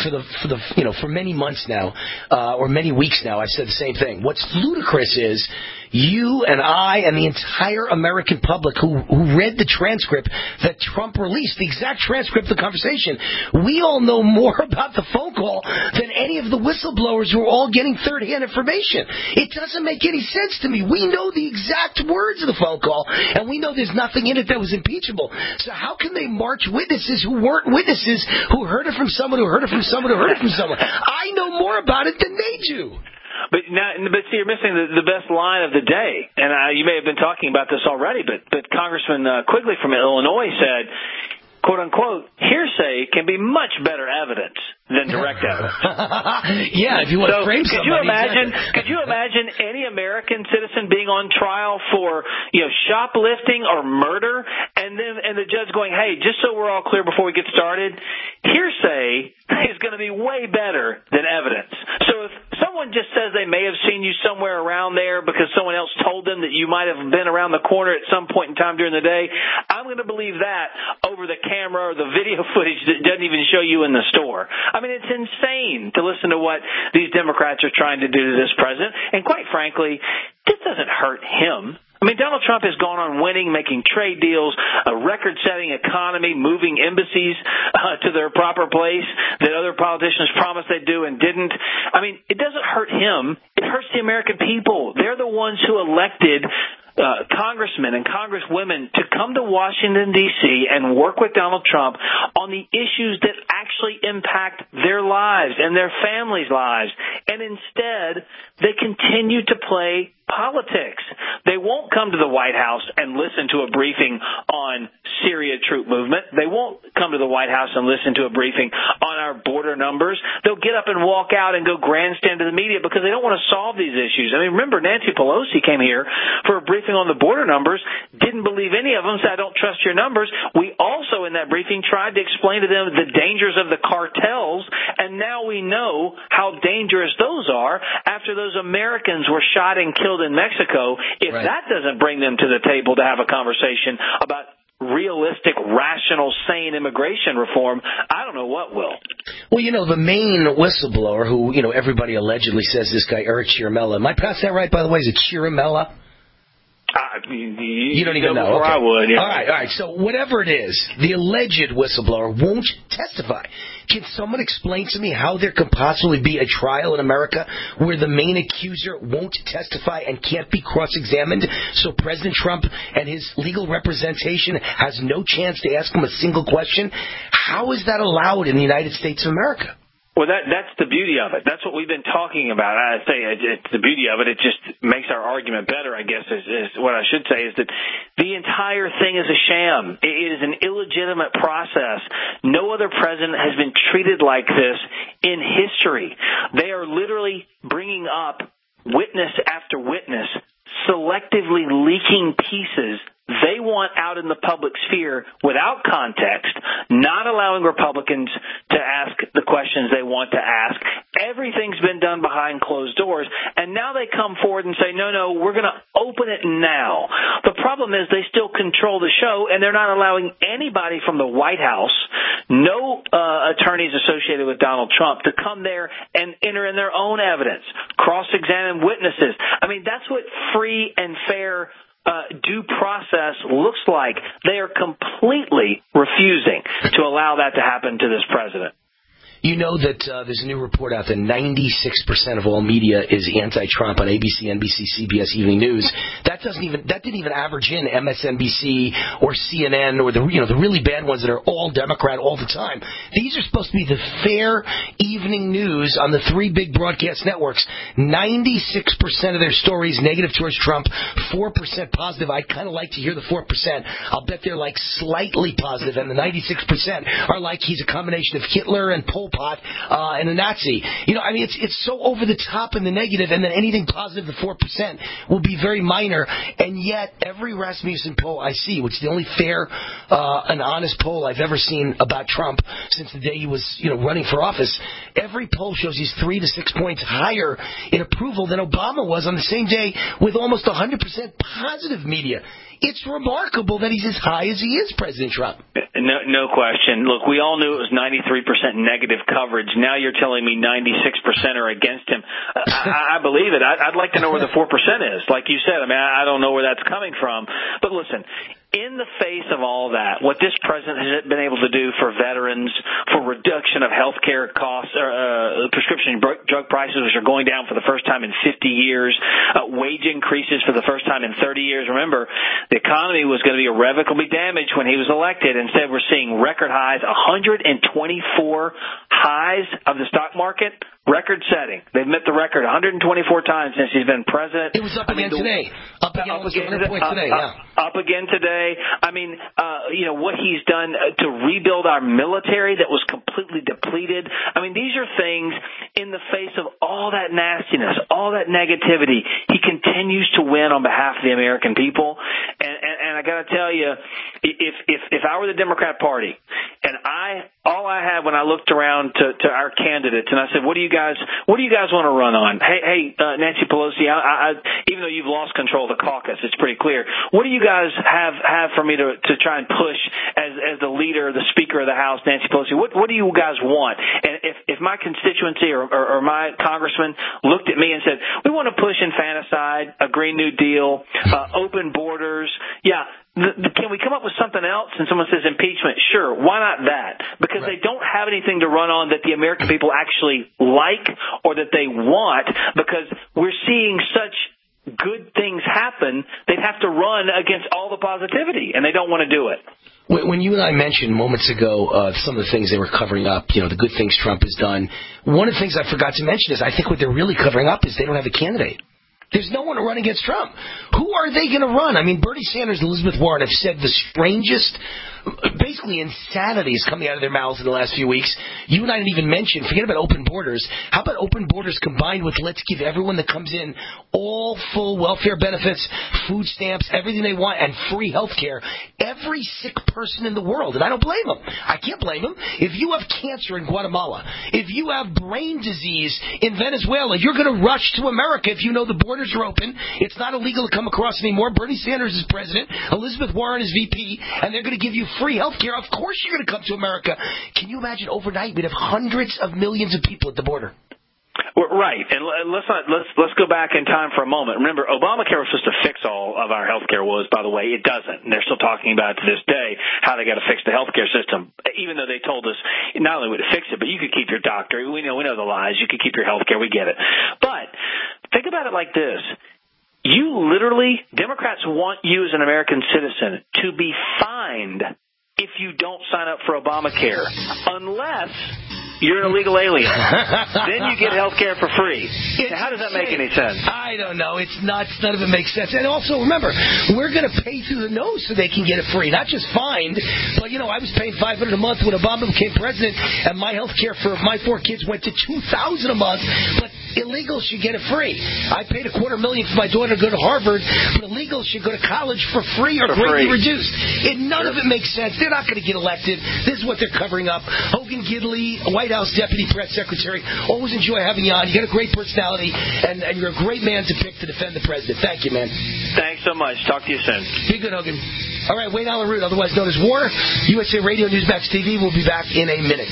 for many months now or many weeks now, I've said the same thing. What's ludicrous is you and I and the entire American public who read the transcript that Trump released, the exact transcript of the conversation, we all know more about the phone call than any of the whistleblowers who are all getting third-hand information. It doesn't make any sense to me. We know the exact words of the phone call, and we know there's nothing in it that was impeachable. So how can they march witnesses who weren't witnesses, who heard it from someone who heard it from someone who heard it from someone? I know more about it than they do. But see, you're missing the best line of the day, and you may have been talking about this already. But Congressman Quigley from Illinois said, "quote unquote," hearsay can be much better evidence than direct evidence. Yeah, if you want to frame somebody. Could you imagine any American citizen being on trial for shoplifting or murder, and the judge going, "Hey, just so we're all clear before we get started, hearsay is going to be way better than evidence." So if someone just says they may have seen you somewhere around there because someone else told them that you might have been around the corner at some point in time during the day, I'm going to believe that over the camera or the video footage that doesn't even show you in the store. I mean, it's insane to listen to what these Democrats are trying to do to this president. And quite frankly, this doesn't hurt him. I mean, Donald Trump has gone on winning, making trade deals, a record-setting economy, moving embassies to their proper place that other politicians promised they'd do and didn't. I mean, it doesn't hurt him. It hurts the American people. They're the ones who elected congressmen and congresswomen to come to Washington, D.C. and work with Donald Trump on the issues that actually impact their lives and their families' lives. And instead, they continue to play politics. They won't come to the White House and listen to a briefing on Syria troop movement. They won't come to the White House and listen to a briefing on our border numbers. They'll get up and walk out and go grandstand to the media because they don't want to solve these issues. I mean, remember, Nancy Pelosi came here for a briefing on the border numbers, didn't believe any of them, said, I don't trust your numbers. We also, in that briefing, tried to explain to them the dangers of the cartels, and now we know how dangerous those are after those Americans were shot and killed in Mexico. If that doesn't bring them to the table to have a conversation about realistic, rational, sane immigration reform, I don't know what will. Well, the main whistleblower who, everybody allegedly says this guy, Eric Ciaramella. Am I pronouncing that right, by the way? Is it Ciaramella? You don't even know. Before okay. I would. Yeah. All right. So whatever it is, the alleged whistleblower won't testify. Can someone explain to me how there could possibly be a trial in America where the main accuser won't testify and can't be cross-examined, so President Trump and his legal representation has no chance to ask him a single question? How is that allowed in the United States of America? Well, that's the beauty of it. That's what we've been talking about. I say it's the beauty of it. It just makes our argument better, I guess, is what I should say, is that the entire thing is a sham. It is an illegitimate process. No other president has been treated like this in history. They are literally bringing up witness after witness, selectively leaking pieces they want out in the public sphere without context, not allowing Republicans to ask the questions they want to ask. Everything's been done behind closed doors, and now they come forward and say, no, we're going to open it now. The problem is they still control the show, and they're not allowing anybody from the White House, no attorneys associated with Donald Trump, to come there and enter in their own evidence, cross-examine witnesses. I mean, that's what free and fair due process looks like. They are completely refusing to allow that to happen to this president. You know that there's a new report out that 96% of all media is anti-Trump on ABC, NBC, CBS Evening News. That didn't even average in MSNBC or CNN or the really bad ones that are all Democrat all the time. These are supposed to be the fair evening news on the three big broadcast networks. 96% of their stories negative towards Trump, 4% positive. I'd kind of like to hear the 4%. I'll bet they're like slightly positive, and the 96% are like he's a combination of Hitler and Pol Pot and a Nazi. It's so over the top in the negative, and then anything positive, the 4%, will be very minor. And yet, every Rasmussen poll I see, which is the only fair and honest poll I've ever seen about Trump since the day he was, running for office, every poll shows he's 3 to 6 points higher in approval than Obama was on the same day with almost 100% positive media. It's remarkable that he's as high as he is, President Trump. No question. Look, we all knew it was 93% negative coverage. Now you're telling me 96% are against him. I believe it. I'd like to know where the 4% is. Like you said, I don't know where that's coming from. But listen, in the face of all that, what this president has been able to do for veterans, for reduction of health care costs, prescription drug prices, which are going down for the first time in 50 years, wage increases for the first time in 30 years. Remember, the economy was going to be irrevocably damaged when he was elected. Instead, we're seeing record highs, 124 highs of the stock market. Record-setting. They've met the record 124 times since he's been president. It was up again today. Up again today, yeah. Up again today. What he's done to rebuild our military that was completely depleted. These are things in the face of all that nastiness, all that negativity. He continues to win on behalf of the American people. And I got to tell you, if I were the Democrat Party, and all I had when I looked around to our candidates, and I said, what do you guys want to run on? Hey, Nancy Pelosi, even though you've lost control of the caucus, it's pretty clear. What do you guys have for me to try and push as the leader, the Speaker of the House, Nancy Pelosi? What do you guys want? And if my constituency or my congressman looked at me and said, we want to push infanticide, a Green New Deal, open borders, can we come up with something else? And someone says impeachment. Sure. Why not that? Because they don't have anything to run on that the American people actually like or that they want, because we're seeing such good things happen, they'd have to run against all the positivity, and they don't want to do it. When you and I mentioned moments ago some of the things they were covering up, the good things Trump has done, one of the things I forgot to mention is I think what they're really covering up is they don't have a candidate. There's no one to run against Trump. Who are they going to run? I mean, Bernie Sanders and Elizabeth Warren have said the strangest, basically insanity is coming out of their mouths in the last few weeks. You and I didn't even mention, forget about open borders. How about open borders combined with let's give everyone that comes in all full welfare benefits, food stamps, everything they want, and free health care. Every sick person in the world, and I don't blame them. I can't blame them. If you have cancer in Guatemala, if you have brain disease in Venezuela, you're going to rush to America if you know the borders are open. It's not illegal to come across anymore. Bernie Sanders is president. Elizabeth Warren is VP, and they're going to give you free health care. Of course you're going to come to America. Can you imagine overnight we'd have hundreds of millions of people at the border? Right, and let's go back in time for a moment. Remember, Obamacare was supposed to fix all of our health care woes. By the way, it doesn't. And they're still talking about it to this day how they got to fix the health care system. Even though they told us not only would it fix it, but you could keep your doctor. We know the lies. You could keep your health care. We get it. But think about it like this. You literally, Democrats want you as an American citizen to be fined if you don't sign up for Obamacare, unless you're an illegal alien. Then you get health care for free. Now, how does that make any sense? I don't know. It's nuts. None of it makes sense. And also, remember, we're going to pay through the nose so they can get it free. Not just fined, but, I was paying $500 a month when Obama became president, and my health care for my 4 kids went to $2,000 a month, but illegals should get it free. I paid $250,000 for my daughter to go to Harvard, but illegals should go to college for free or greatly reduced. None of it makes sense. They're not going to get elected. This is what they're covering up. Hogan Gidley, White House Deputy Press Secretary, always enjoy having you on. You got a great personality, and you're a great man to pick to defend the president. Thank you, man. Thanks so much. Talk to you soon. Be good, Hogan. All right, Wayne Allyn Root, otherwise known as War, USA Radio Newsmax TV. We'll be back in a minute.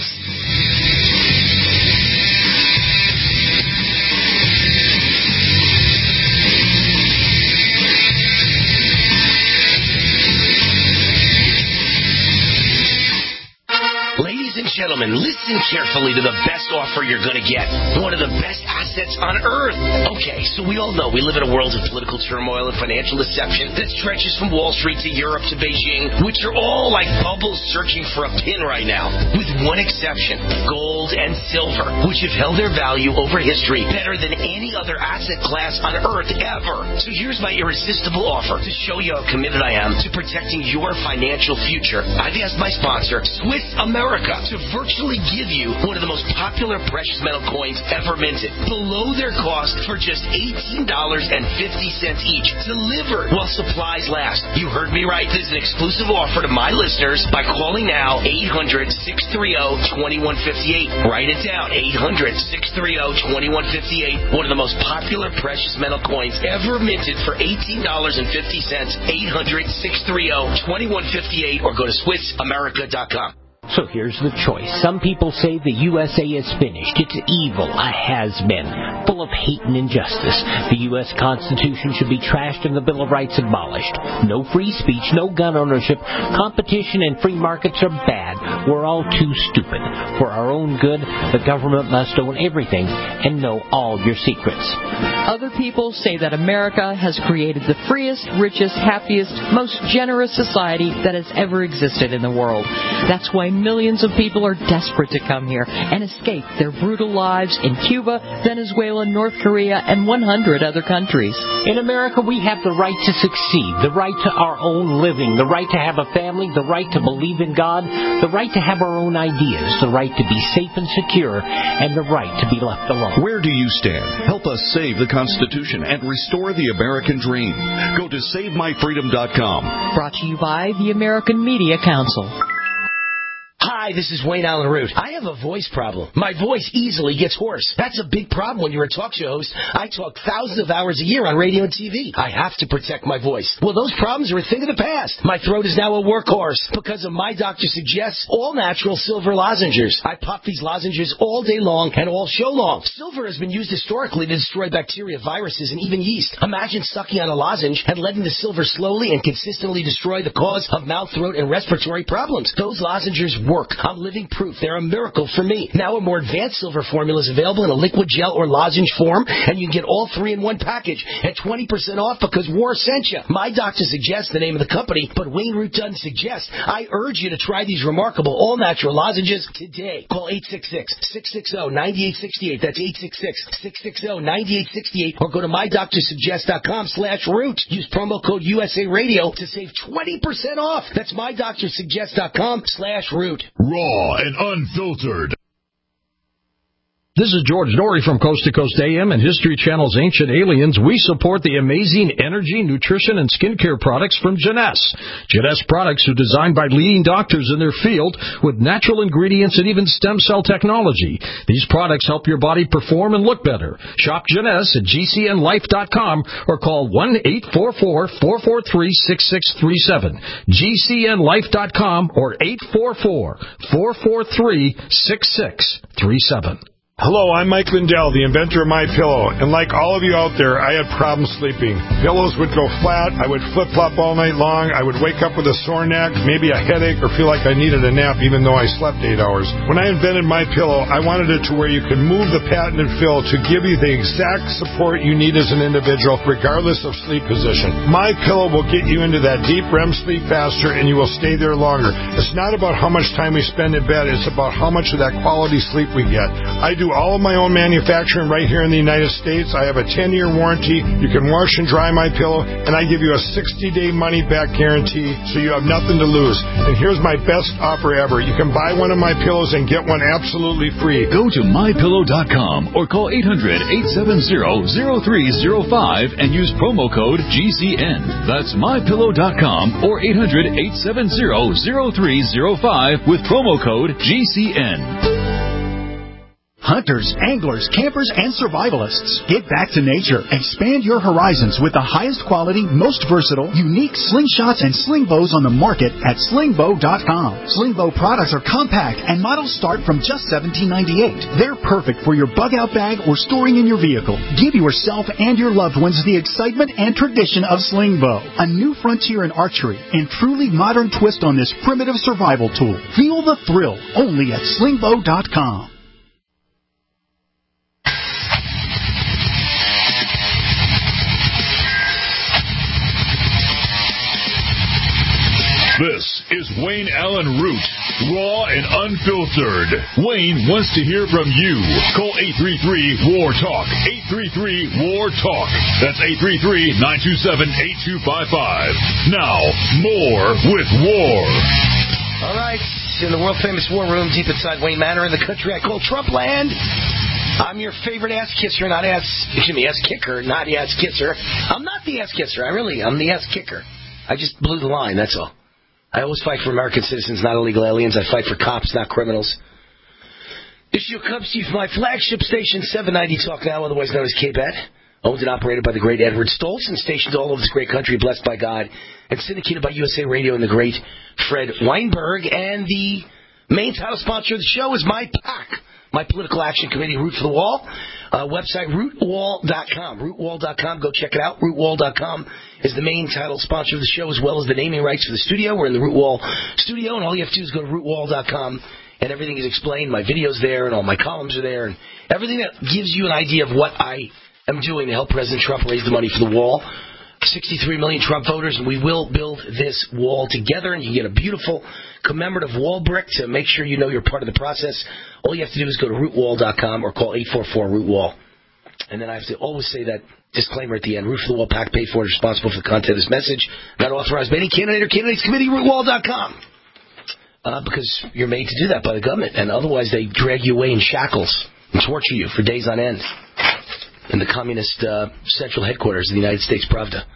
Ladies and gentlemen, listen carefully to the best offer you're going to get. One of the best assets on earth. Okay, so we all know we live in a world of political turmoil and financial deception that stretches from Wall Street to Europe to Beijing, which are all like bubbles searching for a pin right now. With one exception, gold and silver, which have held their value over history better than any other asset class on earth ever. So here's my irresistible offer to show you how committed I am to protecting your financial future. I've asked my sponsor, Swiss America, to virtually give you one of the most popular precious metal coins ever minted, below their cost for just $18.50 each, delivered while supplies last. You heard me right. This is an exclusive offer to my listeners by calling now 800-630-2158. Write it down, 800-630-2158. One of the most popular precious metal coins ever minted for $18.50, 800-630-2158, or go to SwissAmerica.com. So here's the choice. Some people say the USA is finished. It's evil, a has-been, full of hate and injustice. The U.S. Constitution should be trashed and the Bill of Rights abolished. No free speech, no gun ownership. Competition and free markets are bad. We're all too stupid. For our own good, the government must own everything and know all your secrets. Other people say that America has created the freest, richest, happiest, most generous society that has ever existed in the world. That's why millions of people are desperate to come here and escape their brutal lives in Cuba, Venezuela, North Korea, and 100 other countries. In America, we have the right to succeed, the right to our own living, the right to have a family, the right to believe in God, the right to have our own ideas, the right to be safe and secure, and the right to be left alone. Where do you stand? Help us save the Constitution and restore the American dream. Go to SaveMyFreedom.com. Brought to you by the American Media Council. Hi, this is Wayne Allyn Root. I have a voice problem. My voice easily gets hoarse. That's a big problem when you're a talk show host. I talk thousands of hours a year on radio and TV. I have to protect my voice. Well, those problems are a thing of the past. My throat is now a workhorse because of my doctor suggests all-natural silver lozenges. I pop these lozenges all day long and all show long. Silver has been used historically to destroy bacteria, viruses, and even yeast. Imagine sucking on a lozenge and letting the silver slowly and consistently destroy the cause of mouth, throat, and respiratory problems. Those lozenges work. I'm living proof. They're a miracle for me. Now a more advanced silver formula is available in a liquid gel or lozenge form, and you can get all three in one package at 20% off because War sent you. My doctor suggests the name of the company, but Wayne Root doesn't suggest. I urge you to try these remarkable all-natural lozenges today. Call 866-660-9868. That's 866-660-9868. Or go to mydoctorsuggest.com/root. Use promo code USA Radio to save 20% off. That's mydoctorsuggest.com/root. Raw and unfiltered. This is George Norrie from Coast to Coast AM and History Channel's Ancient Aliens. We support the amazing energy, nutrition, and skincare products from Jeunesse. Jeunesse products are designed by leading doctors in their field with natural ingredients and even stem cell technology. These products help your body perform and look better. Shop Jeunesse at GCNlife.com or call 1-844-443-6637. GCNlife.com or 844-443-6637. Hello, I'm Mike Lindell, the inventor of MyPillow, and like all of you out there, I had problems sleeping. Pillows would go flat, I would flip-flop all night long, I would wake up with a sore neck, maybe a headache, or feel like I needed a nap even though I slept 8 hours. When I invented MyPillow, I wanted it to where you could move the patented fill to give you the exact support you need as an individual, regardless of sleep position. MyPillow will get you into that deep REM sleep faster, and you will stay there longer. It's not about how much time we spend in bed, it's about how much of that quality sleep we get. I do all of my own manufacturing right here in the United States. I have a 10-year warranty. You can wash and dry my pillow, and I give you a 60-day money-back guarantee, so you have nothing to lose. And here's my best offer ever. You can buy one of my pillows and get one absolutely free. Go to MyPillow.com or call 800-870-0305 and use promo code GCN. That's MyPillow.com or 800-870-0305 with promo code GCN. Hunters, anglers, campers, and survivalists. Get back to nature. Expand your horizons with the highest quality, most versatile, unique slingshots and sling bows on the market at slingbow.com. Slingbow products are compact and models start from just $17.98. They're perfect for your bug-out bag or storing in your vehicle. Give yourself and your loved ones the excitement and tradition of Slingbow, a new frontier in archery and truly modern twist on this primitive survival tool. Feel the thrill only at slingbow.com. This is Wayne Allen Root, raw and unfiltered. Wayne wants to hear from you. Call 833-WAR-TALK. 833-WAR-TALK. That's 833-927-8255. Now, more with War. All right, in the world-famous War Room deep inside Wayne Manor in the country I call Trump land. I'm your favorite ass-kisser, ass-kicker, not ass-kisser. I'm not the ass-kisser. I'm the ass-kicker. I just blew the line, that's all. I always fight for American citizens, not illegal aliens. I fight for cops, not criminals. This show comes to you from my flagship station, 790 Talk Now, otherwise known as KBET. Owned and operated by the great Edward Stoltz and stationed all over this great country, blessed by God, and syndicated by USA Radio and the great Fred Weinberg. And the main title sponsor of the show is my PAC, my Political Action Committee, Root for the Wall. Website, rootwall.com. Rootwall.com. Go check it out. Rootwall.com is the main title sponsor of the show, as well as the naming rights for the studio. We're in the Rootwall studio, and all you have to do is go to rootwall.com, and everything is explained. My video's there, and all my columns are there, and everything that gives you an idea of what I am doing to help President Trump raise the money for the wall. 63 million Trump voters, and we will build this wall together, and you can get a beautiful commemorative wall brick to make sure you know you're part of the process. All you have to do is go to rootwall.com or call 844-ROOT-WALL. And then I have to always say that disclaimer at the end. Root for the Wall PAC paid for is responsible for the content of this message. Not authorized by any candidate or candidates committee. Rootwall.com. Because you're made to do that by the government, and otherwise they drag you away in shackles and torture you for days on end in the communist central headquarters of the United States Pravda.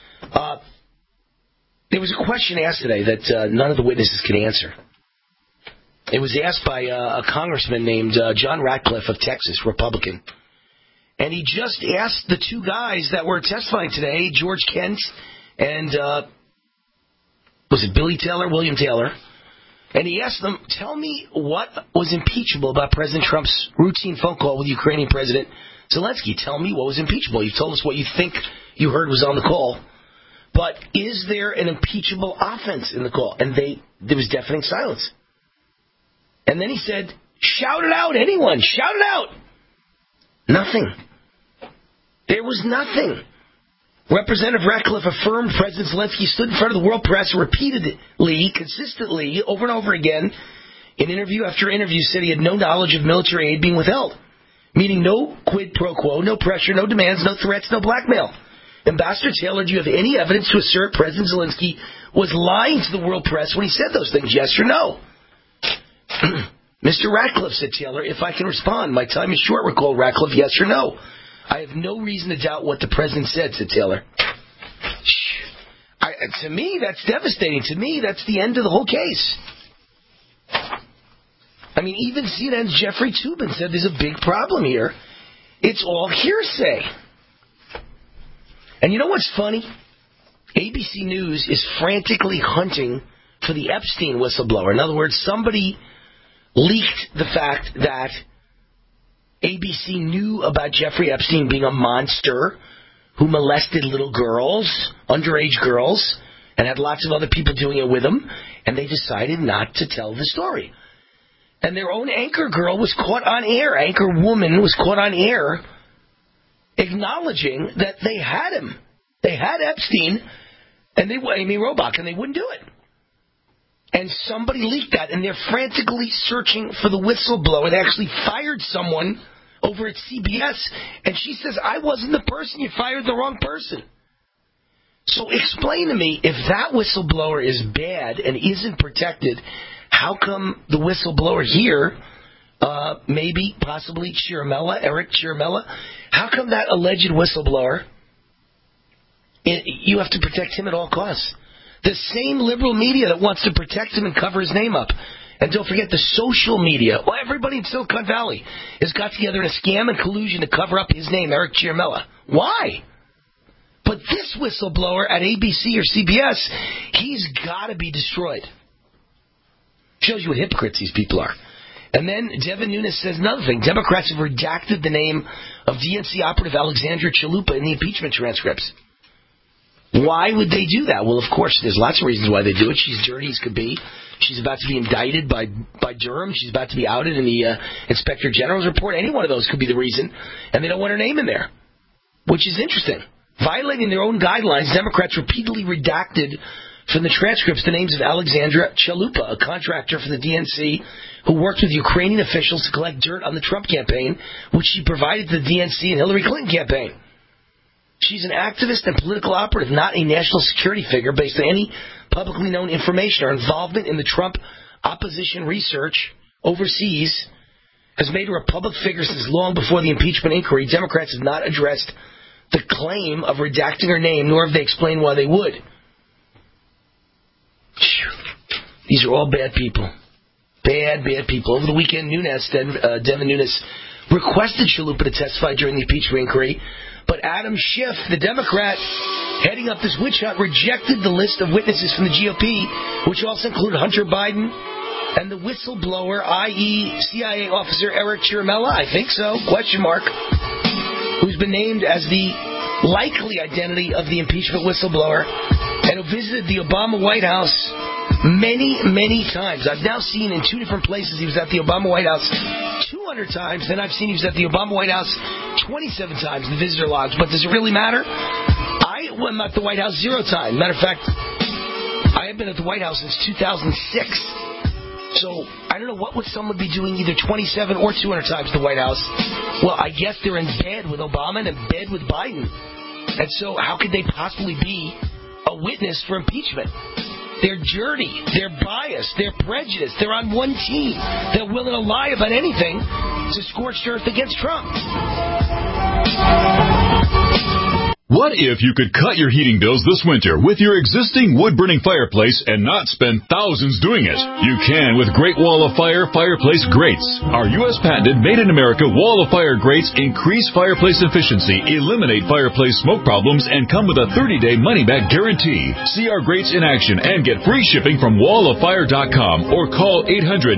There was a question asked today that none of the witnesses could answer. It was asked by a congressman named John Ratcliffe of Texas, Republican. And he just asked the two guys that were testifying today, George Kent and, was it William Taylor? And he asked them, tell me what was impeachable about President Trump's routine phone call with Ukrainian President Zelensky. Tell me what was impeachable. You've told us what you think you heard was on the call. But is there an impeachable offense in the call? And there was deafening silence. And then he said, shout it out, anyone, shout it out. Nothing. There was nothing. Representative Ratcliffe affirmed President Zelensky stood in front of the world press repeatedly, consistently, over and over again, in interview after interview, said he had no knowledge of military aid being withheld, meaning no quid pro quo, no pressure, no demands, no threats, no blackmail. Ambassador Taylor, do you have any evidence to assert President Zelensky was lying to the world press when he said those things, yes or no? Mr. Ratcliffe, said Taylor, if I can respond. My time is short, recalled Ratcliffe, yes or no? I have no reason to doubt what the president said Taylor. To me, that's devastating. To me, that's the end of the whole case. I mean, even CNN's Jeffrey Toobin said there's a big problem here. It's all hearsay. And you know what's funny? ABC News is frantically hunting for the Epstein whistleblower. In other words, somebody leaked the fact that ABC knew about Jeffrey Epstein being a monster who molested little girls, underage girls, and had lots of other people doing it with him, and they decided not to tell the story. And their own anchor girl was caught on air, anchor woman was caught on air, acknowledging that they had him. They had Epstein, and Amy Robach, and they wouldn't do it. And somebody leaked that, and they're frantically searching for the whistleblower. They actually fired someone over at CBS, and she says, I wasn't the person. You fired the wrong person. So explain to me, if that whistleblower is bad and isn't protected, how come the whistleblower here, maybe, possibly Eric Ciaramella, how come that alleged whistleblower, you have to protect him at all costs? The same liberal media that wants to protect him and cover his name up. And don't forget the social media. Well, everybody in Silicon Valley has got together in a scam and collusion to cover up his name, Eric Ciaramella. Why? But this whistleblower at ABC or CBS, he's got to be destroyed. Shows you what hypocrites these people are. And then Devin Nunes says another thing. Democrats have redacted the name of DNC operative Alexandra Chalupa in the impeachment transcripts. Why would they do that? Well, of course, there's lots of reasons why they do it. She's dirty as could be. She's about to be indicted by Durham. She's about to be outed in the Inspector General's report. Any one of those could be the reason. And they don't want her name in there, which is interesting. Violating their own guidelines, Democrats repeatedly redacted from the transcripts the names of Alexandra Chalupa, a contractor for the DNC who worked with Ukrainian officials to collect dirt on the Trump campaign, which she provided to the DNC and Hillary Clinton campaign. She's an activist and political operative, not a national security figure based on any publicly known information. Her involvement in the Trump opposition research overseas has made her a public figure since long before the impeachment inquiry. Democrats have not addressed the claim of redacting her name, nor have they explained why they would. These are all bad people. Bad people. Over the weekend, Devin Nunes requested Chalupa to testify during the impeachment inquiry, but Adam Schiff, the Democrat heading up this witch hunt, rejected the list of witnesses from the GOP, which also included Hunter Biden and the whistleblower, i.e. CIA officer Eric Ciaramella, I think so, ? Who's been named as the likely identity of the impeachment whistleblower and who visited the Obama White House many, many times. I've now seen in 2 different places he was at the Obama White House 200 times. Then I've seen he was at the Obama White House 27 times in the visitor logs. But does it really matter? I am at the White House 0 times. Matter of fact, I have been at the White House since 2006. So I don't know what would someone be doing either 27 or 200 times at the White House. Well, I guess they're in bed with Obama and in bed with Biden. And so how could they possibly be a witness for impeachment? They're dirty, they're biased, they're prejudiced, they're on one team. They're willing to lie about anything to scorched earth against Trump. What if you could cut your heating bills this winter with your existing wood-burning fireplace and not spend thousands doing it? You can with Great Wall of Fire fireplace grates. Our U.S. patented made-in-America Wall of Fire grates increase fireplace efficiency, eliminate fireplace smoke problems, and come with a 30-day money-back guarantee. See our grates in action and get free shipping from walloffire.com or call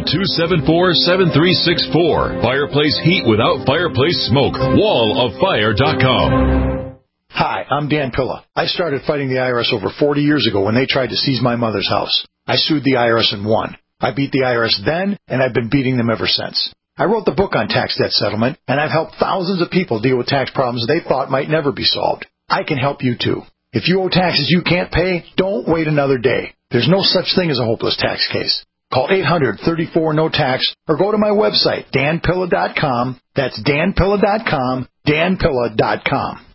800-274-7364. Fireplace heat without fireplace smoke. walloffire.com. Hi, I'm Dan Pilla. I started fighting the IRS over 40 years ago when they tried to seize my mother's house. I sued the IRS and won. I beat the IRS then, and I've been beating them ever since. I wrote the book on tax debt settlement, and I've helped thousands of people deal with tax problems they thought might never be solved. I can help you too. If you owe taxes you can't pay, don't wait another day. There's no such thing as a hopeless tax case. Call 800-34-NO-TAX or go to my website, danpilla.com. That's danpilla.com, danpilla.com.